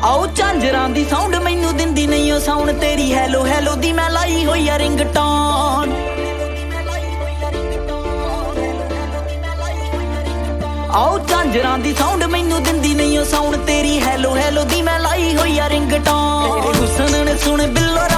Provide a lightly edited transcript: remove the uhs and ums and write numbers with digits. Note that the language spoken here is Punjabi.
ਆਓ ਝਾਂਜਰਾਂ ਦੀ ਸਾਊਂਡ ਮੈਨੂੰ ਦਿੰਦੀ ਨਹੀਂ ਉਹ ਸਾਊਂਡ ਤੇਰੀ ਹੈਲੋ ਹੈਲੋ ਦੀ ਮੈਂ ਲਾਈ ਹੋਈ ਆ ਰਿੰਗਟੋਨ ਆਓ ਝਾਂਜਰਾਂ ਦੀ ਸਾਊਂਡ ਮੈਨੂੰ ਦਿੰਦੀ ਨਹੀਂ ਉਹ ਸਾਊਂਡ ਤੇਰੀ ਹੈਲੋ ਹੈਲੋ ਦੀ ਮੈਂ ਲਾਈ ਹੋਈ ਆ ਰਿੰਗਟੋਨ ਹੁਸਨ ਨੇ ਸੁਣ ਬਿੱਲੋ